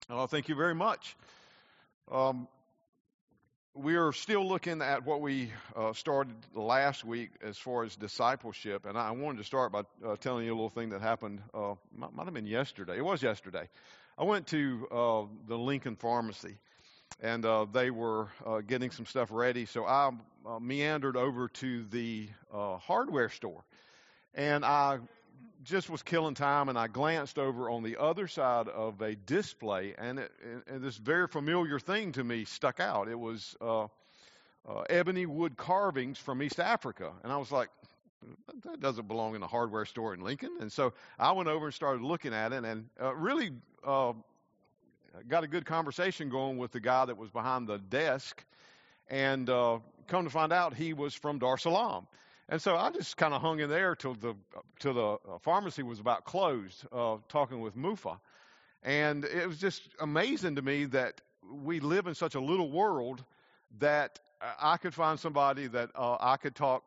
Thank you very much. Um, we are still looking at what we started last week as far as discipleship, and I wanted to start by telling you a little thing that happened. Might have been yesterday. It was yesterday. I went to the Lincoln Pharmacy, and they were getting some stuff ready, so I meandered over to the hardware store, and I just was killing time, and I glanced over on the other side of a display, and this very familiar thing to me stuck out. It was ebony wood carvings from East Africa, and I was like, that doesn't belong in a hardware store in Lincoln. And so I went over and started looking at it, and really got a good conversation going with the guy that was behind the desk, and come to find out he was from Dar es Salaam. And so I just kind of hung in there till the pharmacy was about closed, talking with Mufa. And it was just amazing to me that we live in such a little world that I could find somebody that I could talk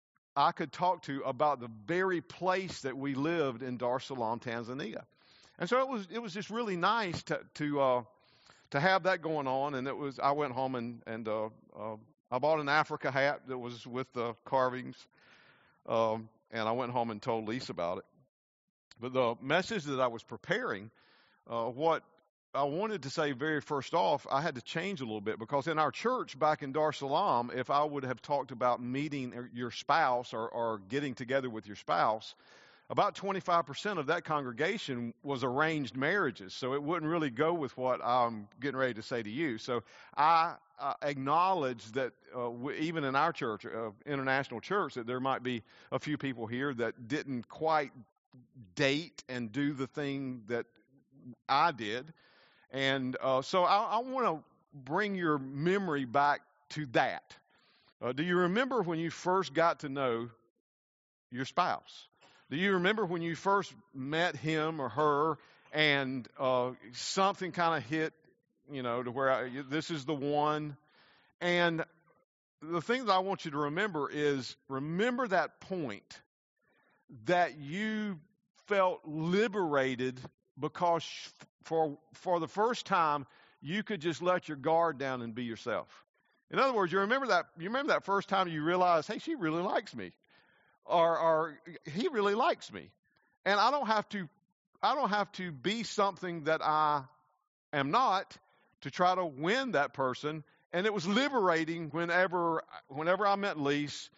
to about the very place that we lived in Dar es Salaam, Tanzania. And so it was just really nice to have that going on. And I went home and I bought an Africa hat that was with the carvings, and I went home and told Lisa about it. But the message that I was preparing, what I wanted to say very first off, I had to change a little bit, because in our church back in Dar es Salaam, if I would have talked about meeting your spouse or getting together with your spouse, about 25% of that congregation was arranged marriages, so it wouldn't really go with what I'm getting ready to say to you. So I acknowledge that even in our church, International Church, that there might be a few people here that didn't quite date and do the thing that I did. And so I want to bring your memory back to that. Do you remember when you first got to know your spouse? Do you remember when you first met him or her and something kind of hit, to where this is the one? And the thing that I want you to remember is, remember that point that you felt liberated because for the first time you could just let your guard down and be yourself. In other words, you remember that first time you realized, hey, she really likes me. Or he really likes me, and I don't have to be something that I am not to try to win that person. And it was liberating whenever I met Lise.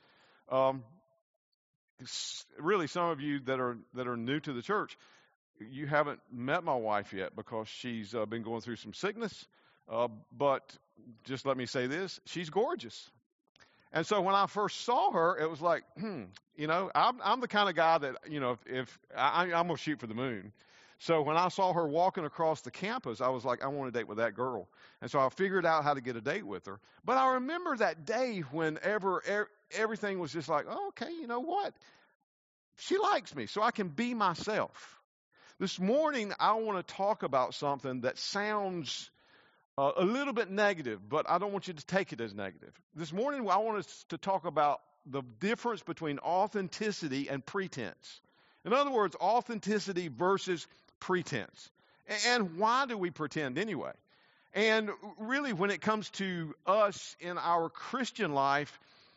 Really, some of you that are new to the church, you haven't met my wife yet because she's been going through some sickness. But just let me say this: she's gorgeous. And so when I first saw her, it was like, I'm the kind of guy that, if I'm going to shoot for the moon. So when I saw her walking across the campus, I was like, I want to date with that girl. And so I figured out how to get a date with her. But I remember that day whenever everything was just like, oh, okay, you know what? She likes me, so I can be myself. This morning, I want to talk about something that sounds a little bit negative, but I don't want you to take it as negative. This morning, I want us to talk about the difference between authenticity and pretense. In other words, authenticity versus pretense. And why do we pretend anyway? And really, when it comes to us in our Christian life,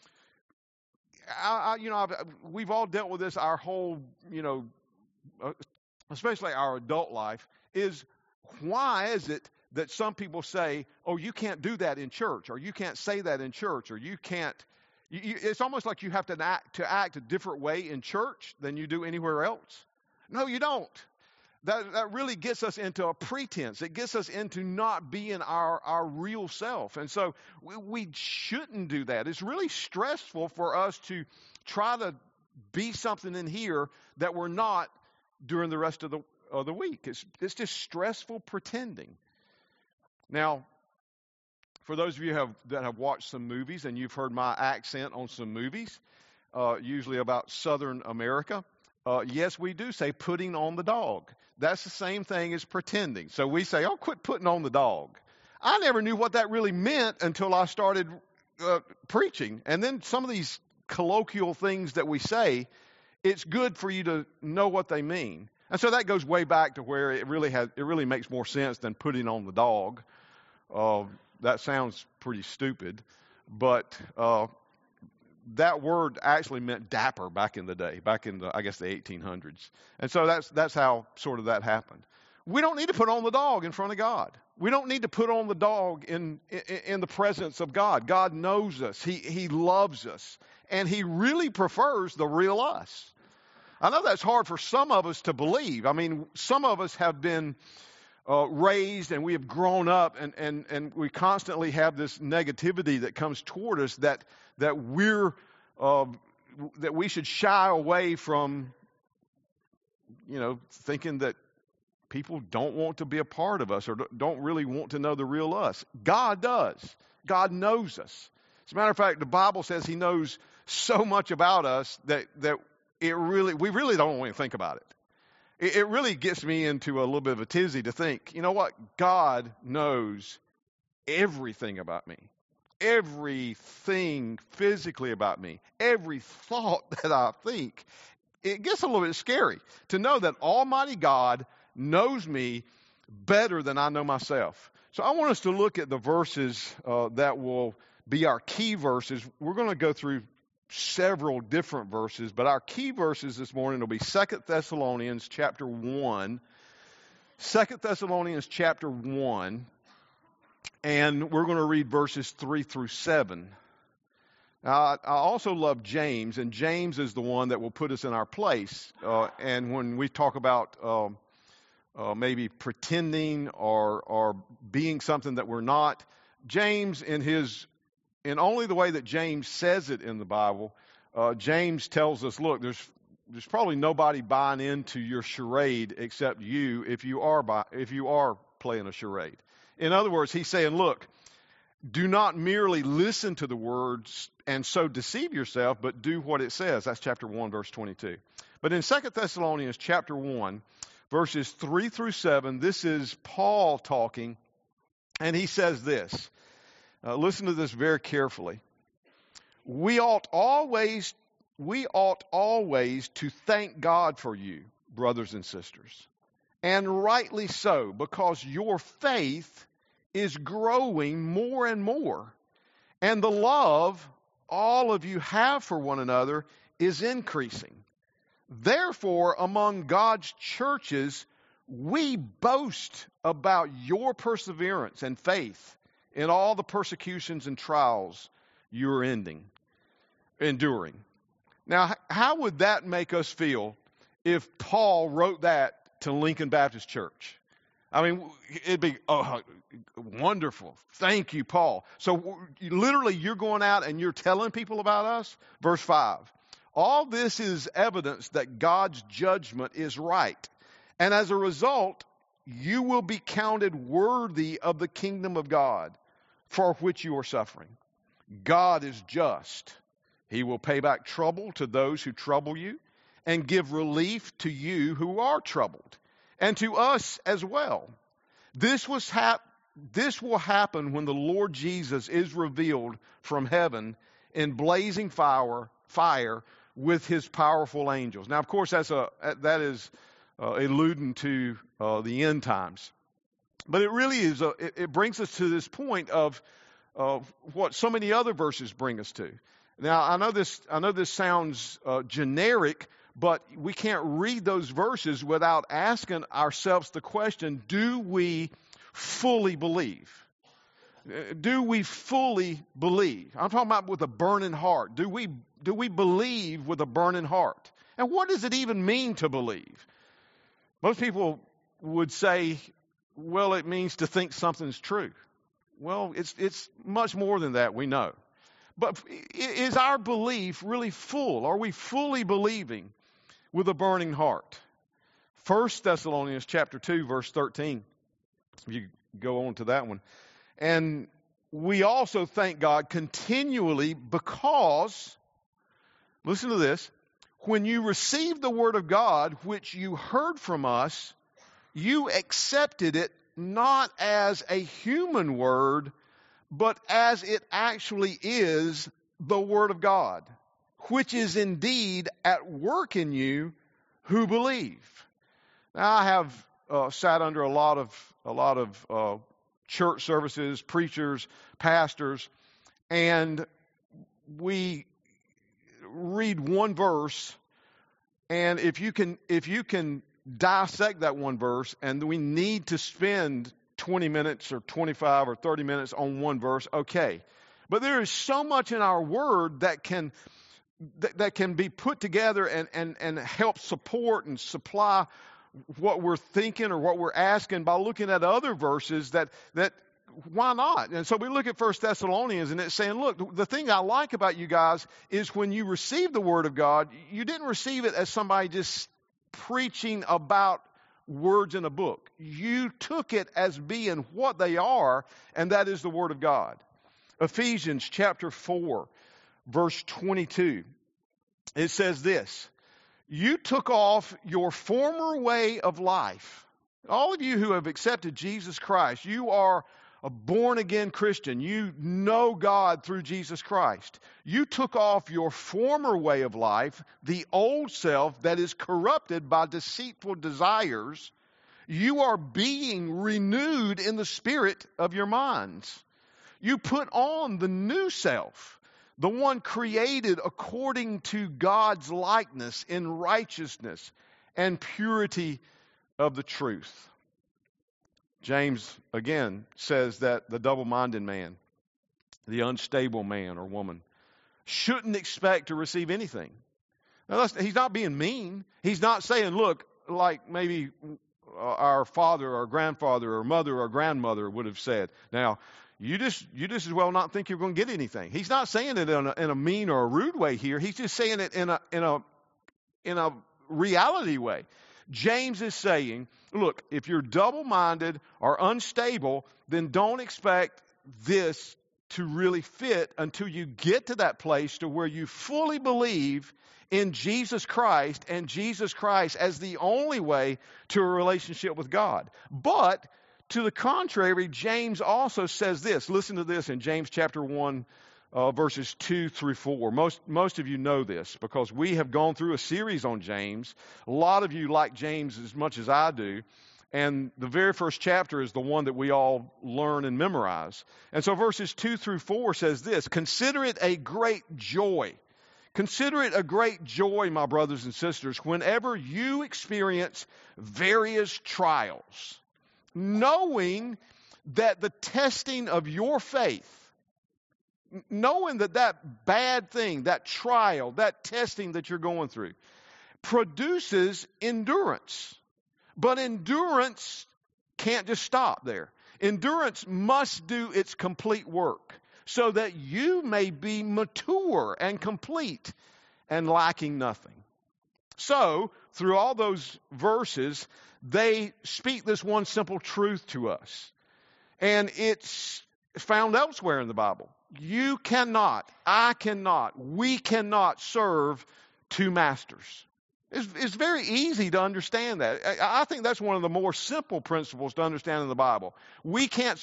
we've all dealt with this our whole, especially our adult life, is why is it that some people say, oh, you can't do that in church, or you can't say that in church, or you can't. It's almost like you have to act a different way in church than you do anywhere else. No, you don't. That really gets us into a pretense. It gets us into not being our real self. And so we shouldn't do that. It's really stressful for us to try to be something in here that we're not during the rest of the week. It's just stressful pretending. Now, for those of you that have watched some movies and you've heard my accent on some movies, usually about Southern America, yes, we do say putting on the dog. That's the same thing as pretending. So we say, oh, quit putting on the dog. I never knew what that really meant until I started preaching. And then some of these colloquial things that we say, it's good for you to know what they mean. And so that goes way back to where it really makes more sense than putting on the dog. That sounds pretty stupid, but that word actually meant dapper back in the day, back in I guess the 1800s. And so that's how sort of that happened. We don't need to put on the dog in front of God. We don't need to put on the dog in the presence of God. God knows us. He loves us. And He really prefers the real us. I know that's hard for some of us to believe. I mean, some of us have been raised and we have grown up and we constantly have this negativity that comes toward us that we should shy away from, thinking that people don't want to be a part of us or don't really want to know the real us. God does. God knows us. As a matter of fact, the Bible says He knows so much about us that we really don't want to think about it. It really gets me into a little bit of a tizzy to think, you know what? God knows everything about me. Everything physically about me. Every thought that I think. It gets a little bit scary to know that Almighty God knows me better than I know myself. So I want us to look at the verses that will be our key verses. We're going to go through several different verses, but our key verses this morning will be 2 Thessalonians chapter 1. 2 Thessalonians chapter 1, and we're going to read verses 3 through 7. Now, I also love James, and James is the one that will put us in our place. And when we talk about maybe pretending or being something that we're not, James, in only the way that James says it in the Bible, James tells us, look, there's probably nobody buying into your charade except you if you are playing a charade. In other words, he's saying, look, do not merely listen to the words and so deceive yourself, but do what it says. That's chapter 1, verse 22. But in 2 Thessalonians chapter 1, verses 3 through 7, this is Paul talking, and he says this. Listen to this very carefully. We ought always to thank God for you, brothers and sisters, and rightly so, because your faith is growing more and more, and the love all of you have for one another is increasing. Therefore, among God's churches, we boast about your perseverance and faith in all the persecutions and trials you are enduring. Now, how would that make us feel if Paul wrote that to Lincoln Baptist Church? I mean, it'd be wonderful. Thank you, Paul. So literally, you're going out and you're telling people about us? Verse 5. All this is evidence that God's judgment is right. And as a result, you will be counted worthy of the kingdom of God, for which you are suffering. God is just. He will pay back trouble to those who trouble you and give relief to you who are troubled, and to us as well. This will happen when the Lord Jesus is revealed from heaven in blazing fire with His powerful angels. Now, of course, that is alluding to the end times. But it really is, it brings us to this point of what so many other verses bring us to. Now, I know this sounds generic, but we can't read those verses without asking ourselves the question, do we fully believe? Do we fully believe? I'm talking about with a burning heart. Do we believe with a burning heart? And what does it even mean to believe? Most people would say, well, it means to think something's true. Well, it's much more than that, we know. But is our belief really full? Are we fully believing with a burning heart? 1 Thessalonians chapter 2, verse 13. If you go on to that one. And we also thank God continually because, listen to this, when you received the word of God, which you heard from us, you accepted it not as a human word, but as it actually is, the word of God, which is indeed at work in you who believe. Now, I have sat under a lot of church services, preachers, pastors, and we read one verse, and if you can dissect that one verse, and we need to spend 20 minutes or 25 or 30 minutes on one verse, okay. But there is so much in our word that can be put together and help support and supply what we're thinking or what we're asking by looking at other verses that why not? And so we look at 1 Thessalonians, and it's saying, look, the thing I like about you guys is when you receive the Word of God, you didn't receive it as somebody just preaching about words in a book. You took it as being what they are, and that is the Word of God. Ephesians chapter 4, verse 22. It says this: you took off your former way of life. All of you who have accepted Jesus Christ, you are a born-again Christian. You know God through Jesus Christ. You took off your former way of life, the old self that is corrupted by deceitful desires. You are being renewed in the spirit of your minds. You put on the new self, the one created according to God's likeness in righteousness and purity of the truth. James, again, says that the double-minded man, the unstable man or woman, shouldn't expect to receive anything. Now, he's not being mean. He's not saying, look, like maybe our father or grandfather or mother or grandmother would have said, now, you just as well not think you're going to get anything. He's not saying it in a mean or a rude way here. He's just saying it in a reality way. James is saying, look, if you're double-minded or unstable, then don't expect this to really fit until you get to that place to where you fully believe in Jesus Christ and Jesus Christ as the only way to a relationship with God. But to the contrary, James also says this. Listen to this in James chapter 1, verses 2 through 4. Most of you know this because we have gone through a series on James. A lot of you like James as much as I do. And the very first chapter is the one that we all learn and memorize. And so verses 2 through 4 says this: consider it a great joy. Consider it a great joy, my brothers and sisters, whenever you experience various trials, knowing that the testing of your faith, knowing that bad thing, that trial, that testing that you're going through, produces endurance. But endurance can't just stop there. Endurance must do its complete work so that you may be mature and complete and lacking nothing. So, through all those verses, they speak this one simple truth to us. And it's found elsewhere in the Bible. You cannot, I cannot, we cannot serve two masters. It's very easy to understand that. I think that's one of the more simple principles to understand in the Bible. We can't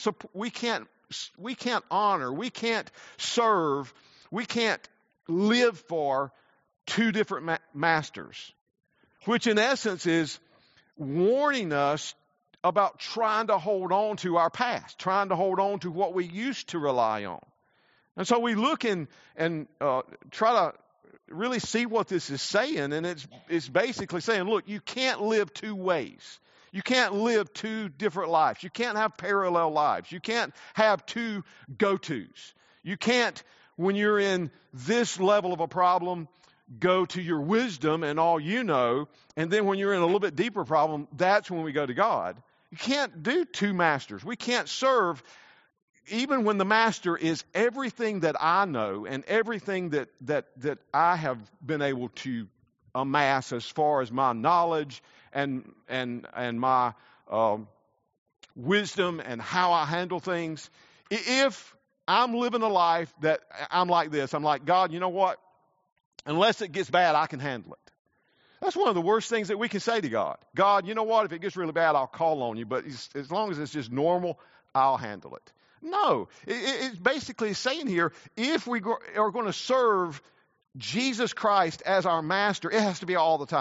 honor, we can't serve, we can't live for two different masters, which in essence is warning us about trying to hold on to our past, trying to hold on to what we used to rely on. And so we look and try to really see what this is saying, and it's basically saying, look, you can't live two ways. You can't live two different lives. You can't have parallel lives. You can't have two go-tos. You can't, when you're in this level of a problem, go to your wisdom and all you know, and then when you're in a little bit deeper problem, that's when we go to God. You can't do two masters. We can't serve even when the master is everything that I know and everything that I have been able to amass as far as my knowledge and my wisdom and how I handle things. If I'm living a life that I'm like this, I'm like, God, you know what? Unless it gets bad, I can handle it. That's one of the worst things that we can say to God. God, you know what? If it gets really bad, I'll call on you. But as long as it's just normal, I'll handle it. No, it's basically saying here, if we are going to serve Jesus Christ as our master, it has to be all the time.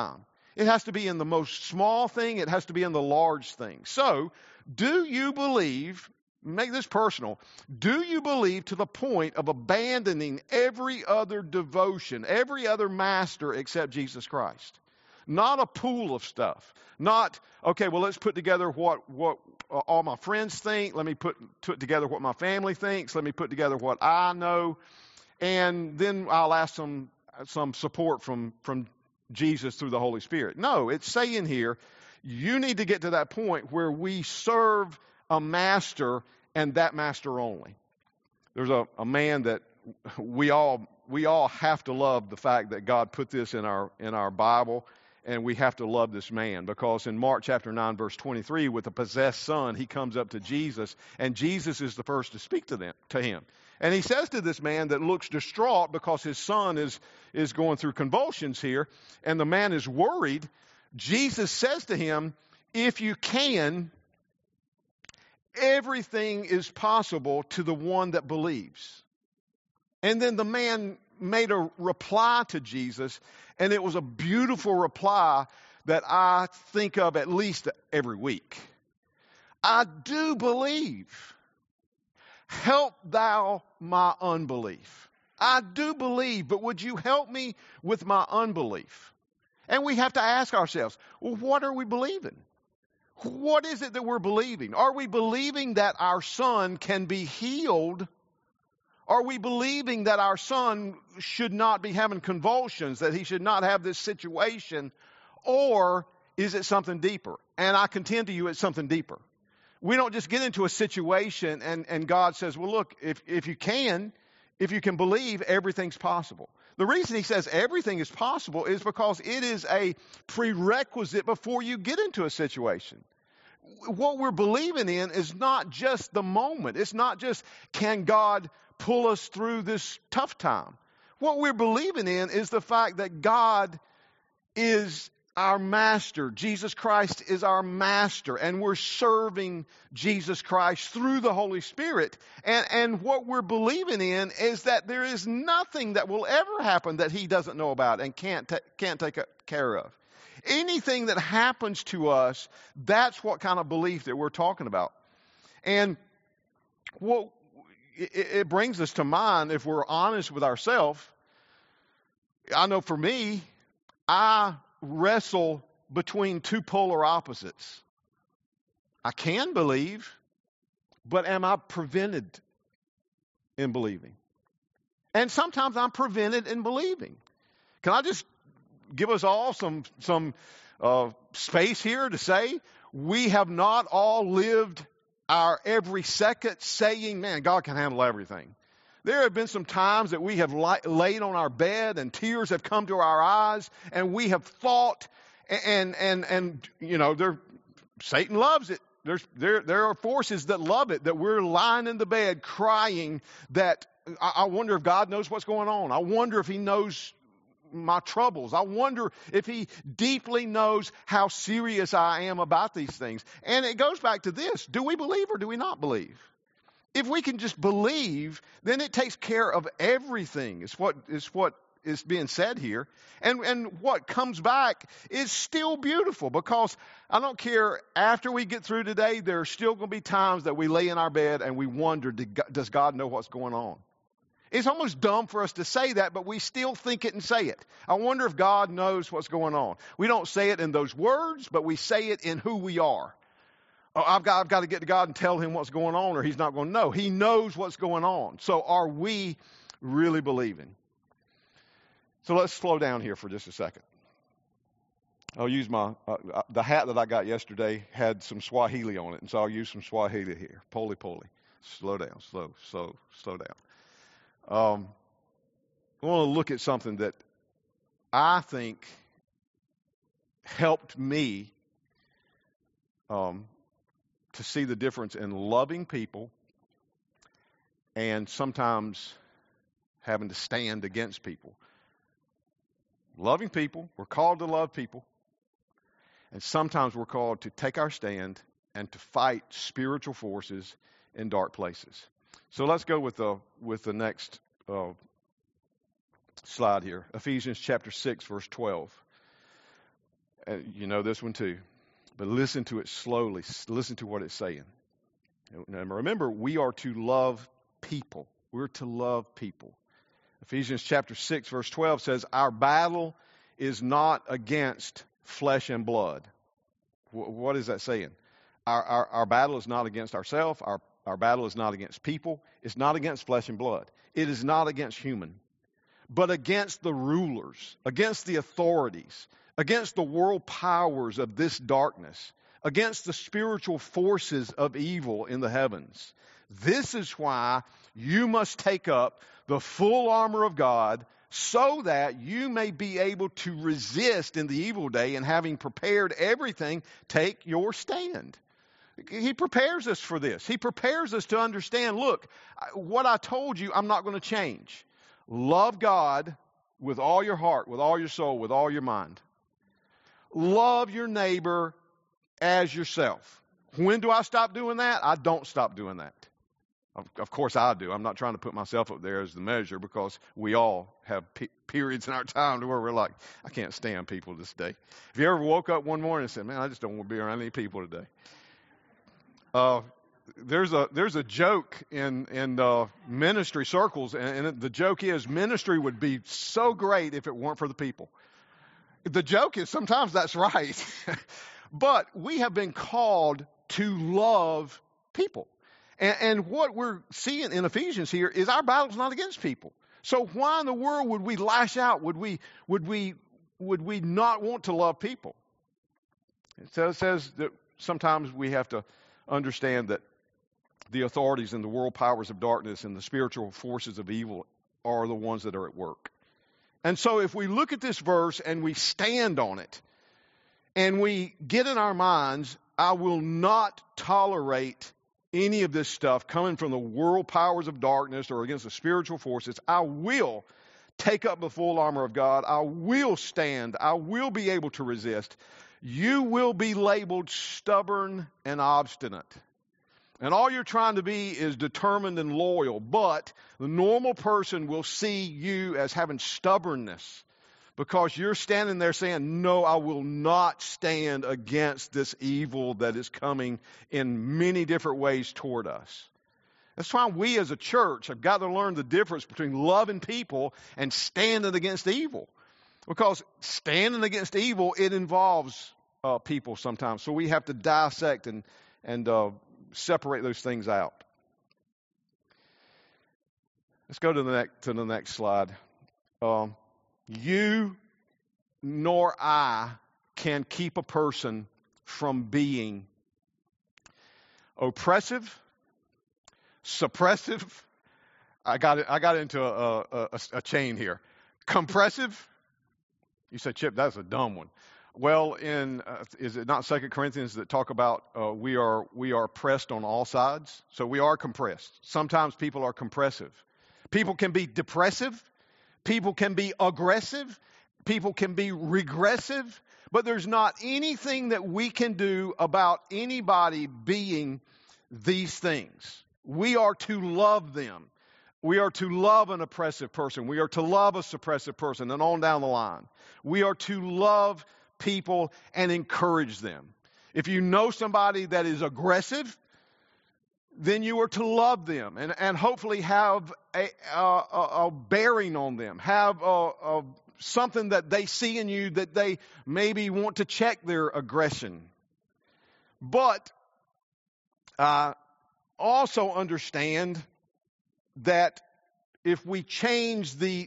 It has to be in the most small thing. It has to be in the large thing. So, do you believe, make this personal, do you believe to the point of abandoning every other devotion, every other master except Jesus Christ? Not a pool of stuff. Not, okay, well, let's put together what all my friends think. Let me put together what my family thinks. Let me put together what I know. And then I'll ask some support from Jesus through the Holy Spirit. No, it's saying here, you need to get to that point where we serve a master and that master only. There's a man that we all have to love the fact that God put this in our Bible, and we have to love this man, because in Mark chapter 9 verse 23, with the possessed son, he comes up to Jesus, and Jesus is the first to speak to him. And he says to this man that looks distraught because his son is going through convulsions here, and the man is worried. Jesus says to him, if you can, everything is possible to the one that believes. And then the man made a reply to Jesus, and it was a beautiful reply that I think of at least every week. I do believe. Help thou my unbelief. I do believe, but would you help me with my unbelief? And we have to ask ourselves, well, what are we believing? What is it that we're believing? Are we believing that our son can be healed? Are we believing that our son should not be having convulsions, that he should not have this situation? Or is it something deeper? And I contend to you it's something deeper. We don't just get into a situation and God says, well, look, if you can believe, everything's possible. The reason he says everything is possible is because it is a prerequisite before you get into a situation. What we're believing in is not just the moment. It's not just, can God pull us through this tough time? What we're believing in is the fact that God is our master. Jesus Christ is our master, and we're serving Jesus Christ through the Holy Spirit. And what we're believing in is that there is nothing that will ever happen that he doesn't know about and can't take care of. Anything that happens to us, that's what kind of belief that we're talking about. And what it brings us to mind, if we're honest with ourselves, I know for me, I wrestle between two polar opposites. I can believe, but am I prevented in believing? And sometimes I'm prevented in believing. Can I just give us all some space here to say we have not all lived our every second saying, man, God can handle everything. There have been some times that we have laid on our bed and tears have come to our eyes, and we have thought, and you know, Satan loves it. There are forces that love it, that we're lying in the bed crying that I wonder if God knows what's going on. I wonder if he knows my troubles. I wonder if he deeply knows how serious I am about these things. And it goes back to this. Do we believe or do we not believe? If we can just believe, then it takes care of everything. It's what is being said here. And what comes back is still beautiful, because I don't care, after we get through today, there are still going to be times that we lay in our bed and we wonder, does God know what's going on? It's almost dumb for us to say that, but we still think it and say it. I wonder if God knows what's going on. We don't say it in those words, but we say it in who we are. Oh, I've got to get to God and tell him what's going on, or he's not going to know. He knows what's going on. So are we really believing? So let's slow down here for just a second. I'll use the hat that I got yesterday had some Swahili on it, and so I'll use some Swahili here. Poli. Slow down, slow down. I want to look at something that I think helped me to see the difference in loving people and sometimes having to stand against people. Loving people, we're called to love people, and sometimes we're called to take our stand and to fight spiritual forces in dark places. So let's go with the next slide here. Ephesians chapter 6, verse 12. You know this one too. But listen to it slowly. Listen to what it's saying. Now remember, we are to love people. We're to love people. Ephesians chapter 6, verse 12 says, our battle is not against flesh and blood. What is that saying? Our battle is not against ourselves. Our battle is not against people. It's not against flesh and blood. It is not against human, but against the rulers, against the authorities, against the world powers of this darkness, against the spiritual forces of evil in the heavens. This is why you must take up the full armor of God so that you may be able to resist in the evil day, and having prepared everything, take your stand. He prepares us for this. He prepares us to understand, look, what I told you, I'm not going to change. Love God with all your heart, with all your soul, with all your mind. Love your neighbor as yourself. When do I stop doing that? I don't stop doing that. Of course I do. I'm not trying to put myself up there as the measure, because we all have periods in our time to where we're like, I can't stand people this day. Have you ever woke up one morning and said, man, I just don't want to be around any people today? There's a joke in ministry circles, and the joke is ministry would be so great if it weren't for the people. The joke is sometimes that's right, but we have been called to love people. And what we're seeing in Ephesians here is our battle's not against people. So why in the world would we lash out? Would we not want to love people? It says that sometimes we have to understand that the authorities and the world powers of darkness and the spiritual forces of evil are the ones that are at work. And so if we look at this verse and we stand on it and we get in our minds, I will not tolerate any of this stuff coming from the world powers of darkness or against the spiritual forces. I will take up the full armor of God. I will stand. I will be able to resist. You will be labeled stubborn and obstinate. And all you're trying to be is determined and loyal. But the normal person will see you as having stubbornness, because you're standing there saying, no, I will not stand against this evil that is coming in many different ways toward us. That's why we as a church have got to learn the difference between loving people and standing against evil. Because standing against evil, it involves people sometimes. So we have to dissect and separate those things out. Let's go to the next slide. You nor I can keep a person from being oppressive, suppressive. I got into a chain here. Compressive. You said, Chip, that's a dumb one. Well, is it not 2 Corinthians that talk about we are pressed on all sides? So we are compressed. Sometimes people are compressive. People can be depressive. People can be aggressive. People can be regressive. But there's not anything that we can do about anybody being these things. We are to love them. We are to love an oppressive person. We are to love a suppressive person, and on down the line. We are to love people and encourage them. If you know somebody that is aggressive, then you are to love them and hopefully have a bearing on them, have something that they see in you that they maybe want to check their aggression. But also understand that if we change the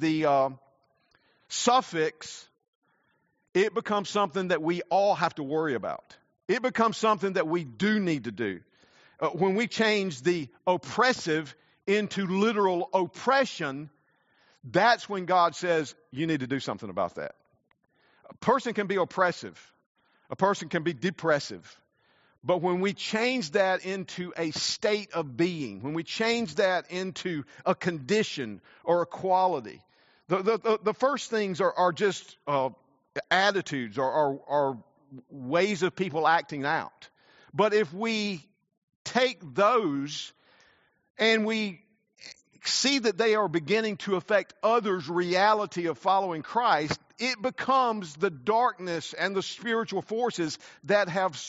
suffix, it becomes something that we all have to worry about. It becomes something that we do need to do. When we change the oppressive into literal oppression, that's when God says, you need to do something about that. A person can be oppressive. A person can be depressive. But when we change that into a state of being, when we change that into a condition or a quality, the first things are just attitudes or ways of people acting out. But if we take those and we see that they are beginning to affect others' reality of following Christ, it becomes the darkness and the spiritual forces that have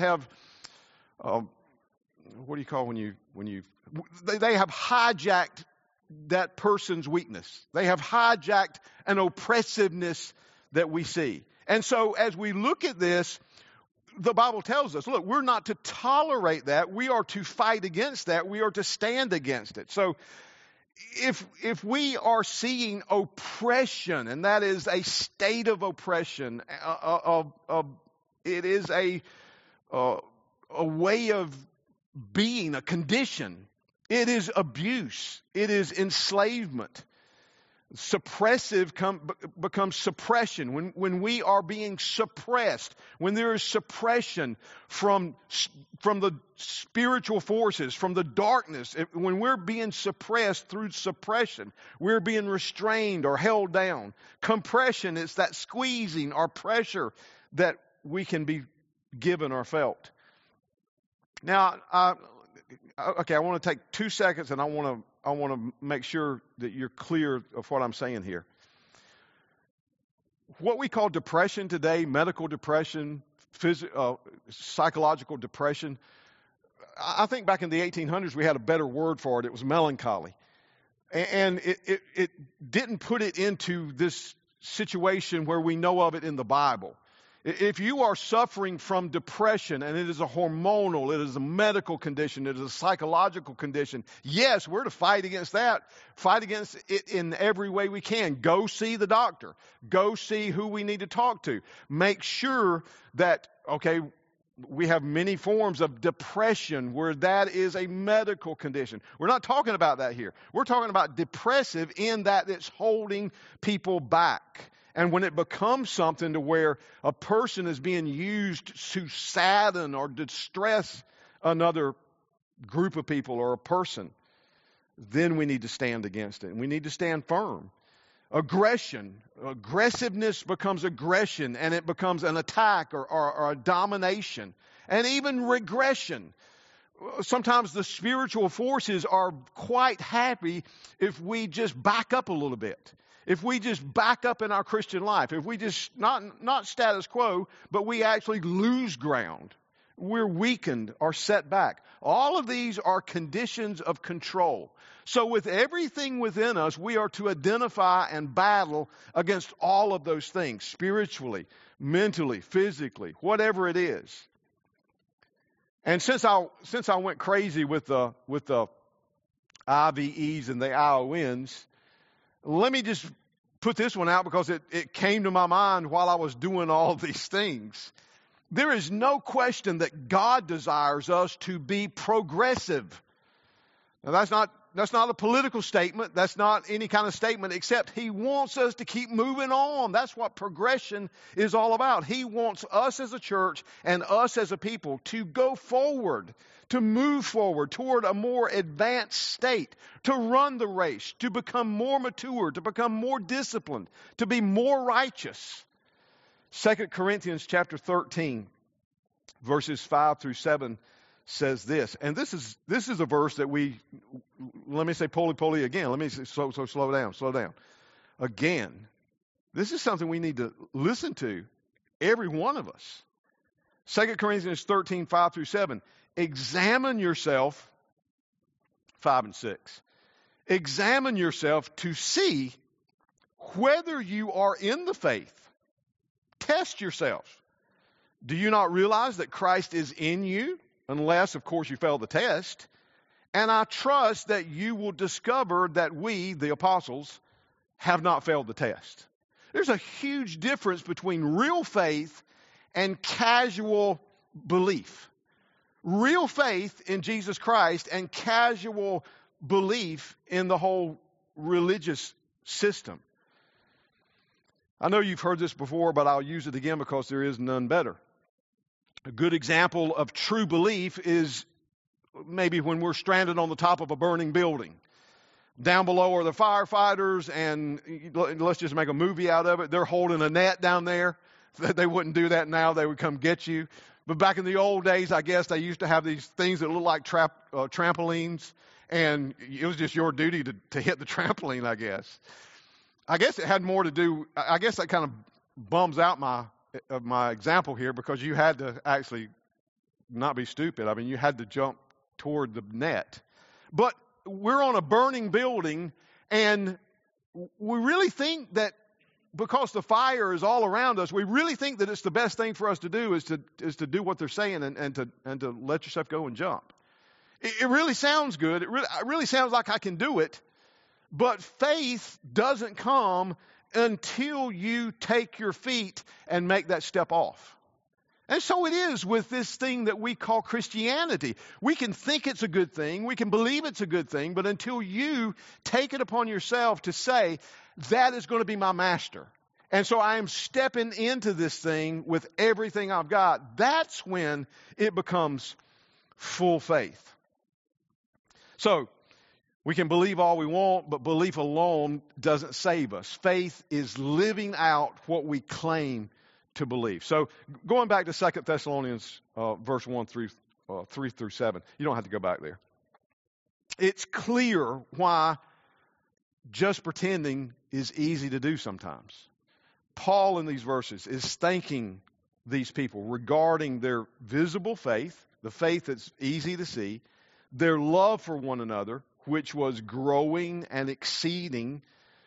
what do you call they have hijacked that person's weakness. They have hijacked an oppressiveness that we see. And so as we look at this, the Bible tells us, look, we're not to tolerate that. We are to fight against that. We are to stand against it. So if we are seeing oppression, and that is a state of oppression, it is a way of being, a condition. It is abuse. It is enslavement. Suppressive becomes suppression. When we are being suppressed, when there is suppression from the spiritual forces, from the darkness, when we're being suppressed through suppression, we're being restrained or held down. Compression is that squeezing or pressure that we can be given or felt. Now, I want to take 2 seconds, and I want to make sure that you're clear of what I'm saying here. What we call depression today, medical depression, psychological depression, I think back in the 1800s we had a better word for it. It was melancholy. And it didn't put it into this situation where we know of it in the Bible. If you are suffering from depression, and it is a hormonal, it is a medical condition, it is a psychological condition, yes, we're to fight against that. Fight against it in every way we can. Go see the doctor. Go see who we need to talk to. Make sure that, we have many forms of depression where that is a medical condition. We're not talking about that here. We're talking about depressive in that it's holding people back. And when it becomes something to where a person is being used to sadden or distress another group of people or a person, then we need to stand against it. And we need to stand firm. Aggressiveness becomes aggression, and it becomes an attack or a domination. And even regression. Sometimes the spiritual forces are quite happy if we just back up a little bit. If we just back up in our Christian life, if we just, not status quo, but we actually lose ground, we're weakened or set back. All of these are conditions of control. So with everything within us, we are to identify and battle against all of those things, spiritually, mentally, physically, whatever it is. And since I went crazy with the IVEs and the IONs, let me just put this one out because it came to my mind while I was doing all these things. There is no question that God desires us to be progressive. Now that's not a political statement. That's not any kind of statement, except He wants us to keep moving on. That's what progression is all about. He wants us as a church and us as a people to go forward, to move forward toward a more advanced state, to run the race, to become more mature, to become more disciplined, to be more righteous. 2 Corinthians chapter 13, verses 5 through 7 says this. And this is a verse that let me say poly again. Let me say, so slow down. Again, this is something we need to listen to, every one of us. 2 Corinthians 13, 5 through 7. Examine yourself, 5 and 6. Examine yourself to see whether you are in the faith. Test yourself. Do you not realize that Christ is in you? Unless, of course, you fail the test. And I trust that you will discover that we, the apostles, have not failed the test. There's a huge difference between real faith and casual belief. Real faith in Jesus Christ and casual belief in the whole religious system. I know you've heard this before, but I'll use it again because there is none better. A good example of true belief is maybe when we're stranded on the top of a burning building. Down below are the firefighters, and let's just make a movie out of it. They're holding a net down there. They wouldn't do that now. They would come get you. But back in the old days, I guess they used to have these things that look like trampolines, and it was just your duty to hit the trampoline, I guess. I guess it had more to do, I guess that kind of bums out my example here, because you had to actually not be stupid. I mean, you had to jump toward the net. But we're on a burning building, and we really think that because the fire is all around us, we really think that it's the best thing for us to do is to do what they're saying and to let yourself go and jump. It really sounds good. It really sounds like I can do it. But faith doesn't come until you take your feet and make that step off. And so it is with this thing that we call Christianity. We can think it's a good thing. We can believe it's a good thing. But until you take it upon yourself to say, that is going to be my master, and so I am stepping into this thing with everything I've got, that's when it becomes full faith. So, we can believe all we want, but belief alone doesn't save us. Faith is living out what we claim to believe. So, going back to 2 Thessalonians verse 1 through 3 through 7. You don't have to go back there. It's clear why just pretending is easy to do sometimes. Paul in these verses is thanking these people regarding their visible faith, the faith that's easy to see, their love for one another, which was growing and exceeding,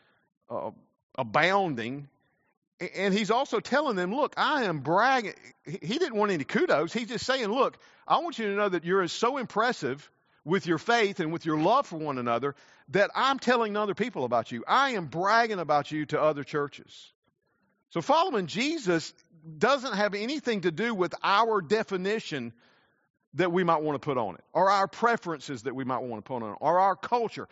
abounding. And he's also telling them, look, I am bragging. He didn't want any kudos. He's just saying, look, I want you to know that you're so impressive with your faith and with your love for one another that I'm telling other people about you. I am bragging about you to other churches. So following Jesus doesn't have anything to do with our definition that we might want to put on it, or our preferences that we might want to put on it, or our culture.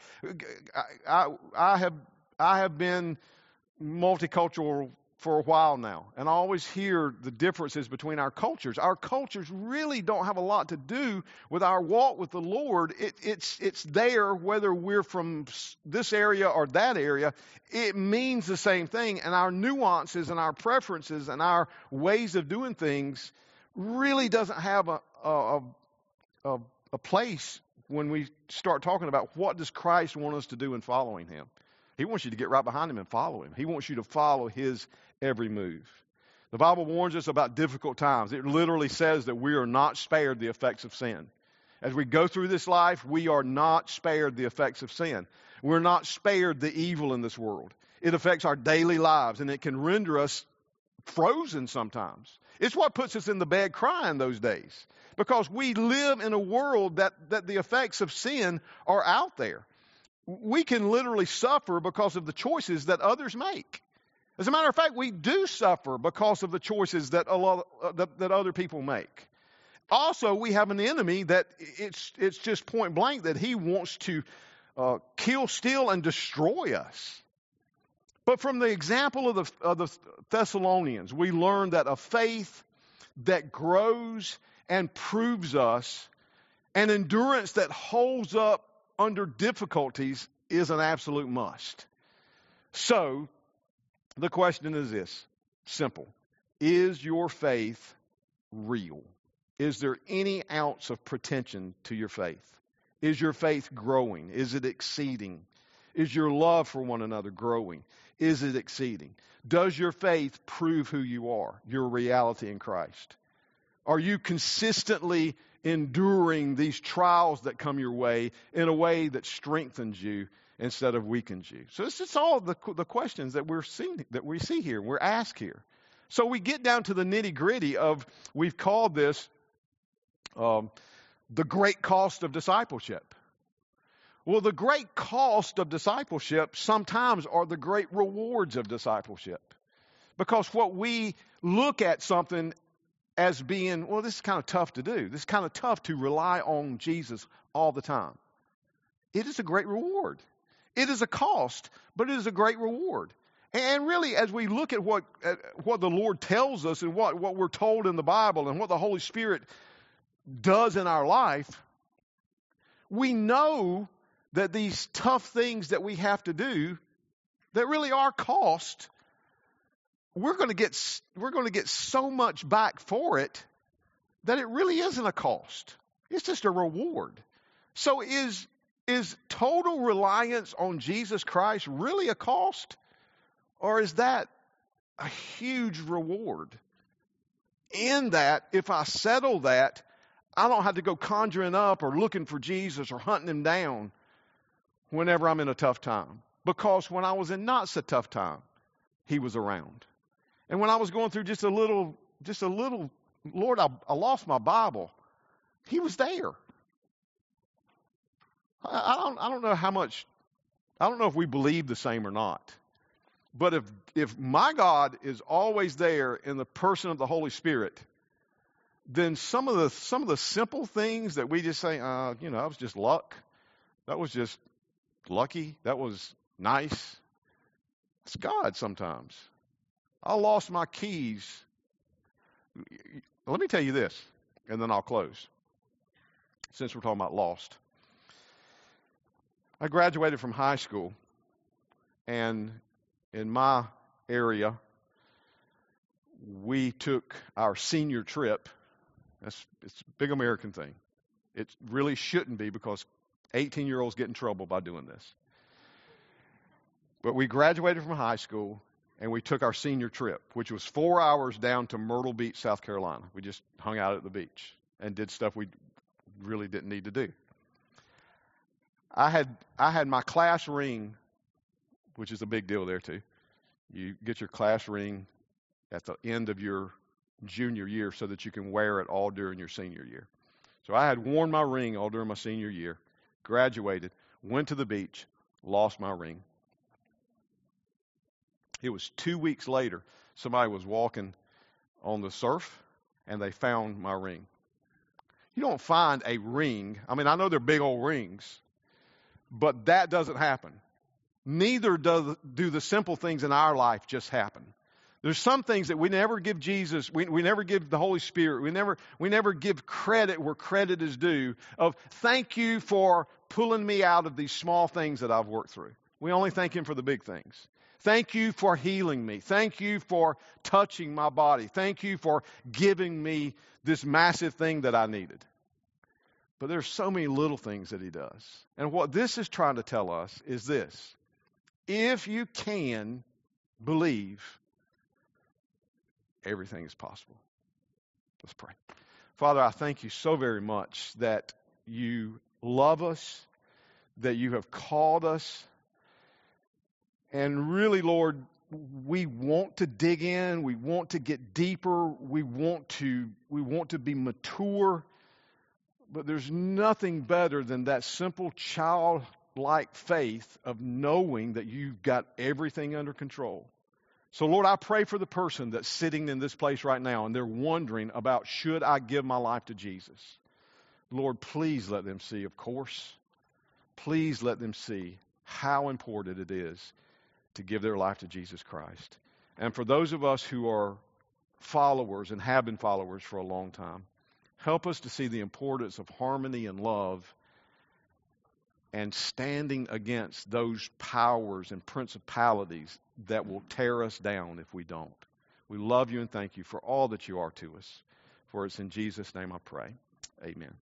I have been multicultural for a while now, and I always hear the differences between our cultures. Our cultures really don't have a lot to do with our walk with the Lord. It's there whether we're from this area or that area. It means the same thing, and our nuances and our preferences and our ways of doing things really doesn't have a place when we start talking about what does Christ want us to do in following Him. He wants you to get right behind Him and follow Him. He wants you to follow His every move. The Bible warns us about difficult times. It literally says that we are not spared the effects of sin. As we go through this life, we are not spared the effects of sin. We're not spared the evil in this world. It affects our daily lives, and it can render us frozen sometimes. It's what puts us in the bed crying those days, because we live in a world that the effects of sin are out there. We can literally suffer because of the choices that others make. As a matter of fact, we do suffer because of the choices that other people make. Also, we have an enemy that it's just point blank that he wants to kill, steal, and destroy us. But from the example of the Thessalonians, we learn that a faith that grows and proves us, an endurance that holds up under difficulties, is an absolute must. So, the question is this, simple. Is your faith real? Is there any ounce of pretension to your faith? Is your faith growing? Is it exceeding? Is your love for one another growing? Is it exceeding? Does your faith prove who you are, your reality in Christ? Are you consistently enduring these trials that come your way in a way that strengthens you instead of weakens you? So this is all the questions that we see here, we're asked here. So we get down to the nitty-gritty of, we've called this the great cost of discipleship. Well, the great cost of discipleship sometimes are the great rewards of discipleship. Because what we look at something as being, well, this is kind of tough to do. This is kind of tough to rely on Jesus all the time. It is a great reward. It is a cost, but it is a great reward. And really, as we look at what the Lord tells us and what we're told in the Bible and what the Holy Spirit does in our life, we know that these tough things that we have to do that really are cost, we're going to get so much back for it that it really isn't a cost. It's just a reward. So is total reliance on Jesus Christ really a cost? Or is that a huge reward? In that, if I settle that, I don't have to go conjuring up or looking for Jesus or hunting him down whenever I'm in a tough time. Because when I was in not so tough time, he was around. And when I was going through just a little, Lord, I lost my Bible, he was there. I don't know how much, I don't know if we believe the same or not. But if my God is always there in the person of the Holy Spirit, then some of the simple things that we just say, that was just luck. That was just lucky. That was nice. It's God sometimes. I lost my keys. Let me tell you this, and then I'll close, since we're talking about lost. I graduated from high school, and in my area, we took our senior trip. It's a big American thing. It really shouldn't be, because 18-year-olds get in trouble by doing this. But we graduated from high school, and we took our senior trip, which was 4 hours down to Myrtle Beach, South Carolina. We just hung out at the beach and did stuff we really didn't need to do. I had my class ring, which is a big deal there too. You get your class ring at the end of your junior year so that you can wear it all during your senior year. So I had worn my ring all during my senior year, graduated, went to the beach, lost my ring. It was 2 weeks later, somebody was walking on the surf, and they found my ring. You don't find a ring. I mean, I know they're big old rings, but that doesn't happen. Neither do the simple things in our life just happen. There's some things that we never give Jesus, we never give the Holy Spirit, we never give credit where credit is due of thank you for pulling me out of these small things that I've worked through. We only thank him for the big things. Thank you for healing me. Thank you for touching my body. Thank you for giving me this massive thing that I needed. But there's so many little things that he does. And what this is trying to tell us is this. If you can believe, everything is possible. Let's pray. Father, I thank you so very much that you love us, that you have called us. And really, Lord, we want to dig in. We want to get deeper. We want to be mature. But there's nothing better than that simple childlike faith of knowing that you've got everything under control. So, Lord, I pray for the person that's sitting in this place right now and they're wondering about, should I give my life to Jesus? Lord, please let them see, of course. Please let them see how important it is to give their life to Jesus Christ. And for those of us who are followers and have been followers for a long time, help us to see the importance of harmony and love and standing against those powers and principalities that will tear us down if we don't. We love you and thank you for all that you are to us. For it's in Jesus' name I pray. Amen.